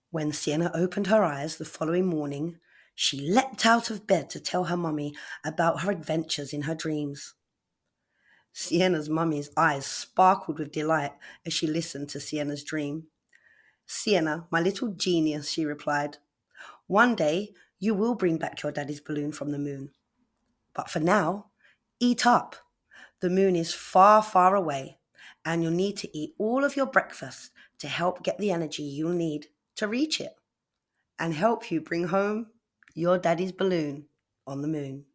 When Sienna opened her eyes the following morning, she leapt out of bed to tell her mummy about her adventures in her dreams. Sienna's mummy's eyes sparkled with delight as she listened to Sienna's dream. Sienna, my little genius, she replied, one day you will bring back your daddy's balloon from the moon. But for now, eat up. The moon is far, far away, and you'll need to eat all of your breakfast to help get the energy you'll need to reach it and help you bring home your daddy's balloon on the moon.